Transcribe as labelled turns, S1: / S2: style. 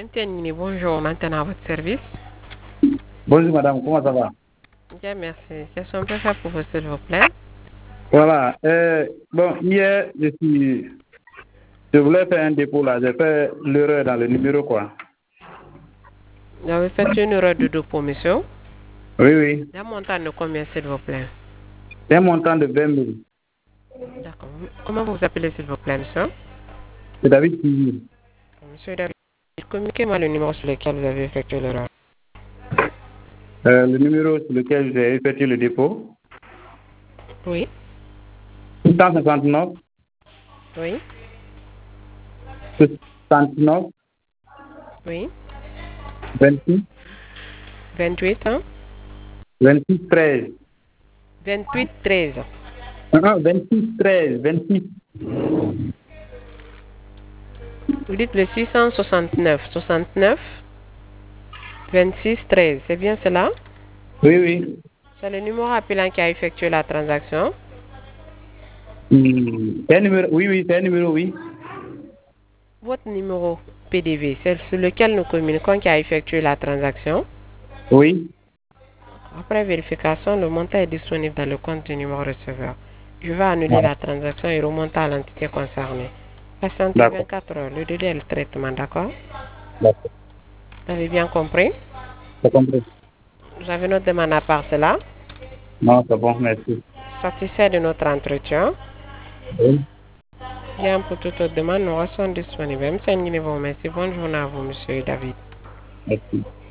S1: MTN, bonjour, maintenant à votre service.
S2: Bonjour madame, comment ça va?
S1: Bien, merci. Qu'est-ce qu'on peut faire pour vous, s'il vous plaît?
S2: Voilà. Bon, hier, je voulais faire un dépôt là. J'ai fait l'erreur dans le numéro, quoi.
S1: Vous avez fait une erreur de dépôt, monsieur.
S2: Oui, oui.
S1: Un montant de combien, s'il vous plaît?
S2: C'est un montant de 20 000.
S1: D'accord. Comment vous vous appelez, s'il vous plaît, monsieur?
S2: C'est David Kivi.
S1: Monsieur David, communiquez-moi le numéro sur lequel vous avez effectué l'erreur.
S2: Le numéro sur lequel j'ai effectué le dépôt.
S1: Oui.
S2: 659,
S1: Oui.
S2: 69,
S1: Oui.
S2: 26,
S1: 28, hein?
S2: 26, 13.
S1: 28, 13.
S2: Non, 26, 13, 26.
S1: Vous dites le 669, 69, 26, 13. C'est bien cela?
S2: Oui, oui.
S1: C'est le numéro appelant qui a effectué la transaction.
S2: C'est un numéro, oui, oui, c'est un numéro, oui.
S1: Votre numéro PDV, c'est sur lequel nous communiquons qui a effectué la transaction.
S2: Oui.
S1: Après vérification, le montant est disponible dans le compte du numéro receveur. Je vais annuler
S2: Voilà.
S1: la transaction et remonter à l'entité concernée. Patientez
S2: D'accord.
S1: 24 heures, le délai est le traitement, d'accord?
S2: D'accord.
S1: Vous avez bien compris?
S2: J'ai compris.
S1: Vous avez notre demande à part cela.
S2: Non, c'est bon, merci.
S1: Satisfait de notre entretien.
S2: Oui.
S1: Bien pour toute autre demande, nous restons disponibles. Merci. Bonne journée à vous, monsieur David.
S2: Merci.